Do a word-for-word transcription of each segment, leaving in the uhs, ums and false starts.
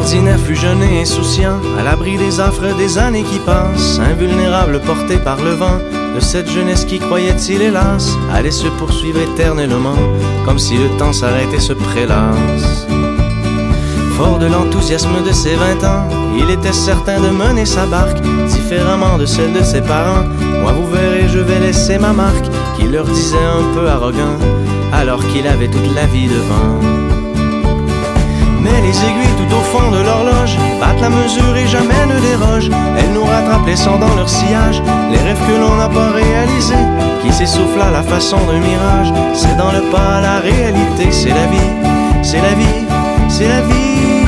ordinaire fut jeune et insouciant, à l'abri des affres des années qui passent, invulnérable porté par le vent de cette jeunesse qui croyait-il hélas allait se poursuivre éternellement, comme si le temps s'arrêtait se prélasse. Fort de l'enthousiasme de ses vingt ans, il était certain de mener sa barque différemment de celle de ses parents. Moi vous verrez, je vais laisser ma marque, qu'il leur disait un peu arrogant, alors qu'il avait toute la vie devant. Mais les aiguilles tout au fond de l'horloge battent la mesure et jamais ne dérogent. Elles nous rattrapent laissant dans leur sillage les rêves que l'on n'a pas réalisés, qui s'essoufflent à la façon d'un mirage. C'est dans le pas à la réalité, c'est la vie, c'est la vie, c'est la vie.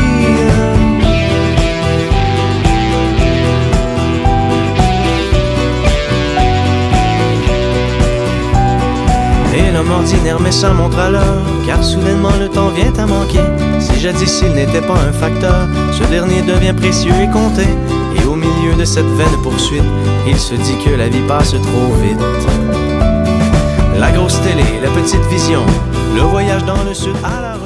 Et l'homme ordinaire met sa montre à l'heure, car soudainement le temps vient à manquer. Si jadis il n'était pas un facteur, ce dernier devient précieux et compté. Et au milieu de cette vaine poursuite, il se dit que la vie passe trop vite. La grosse télé, la petite vision, le voyage dans le sud à la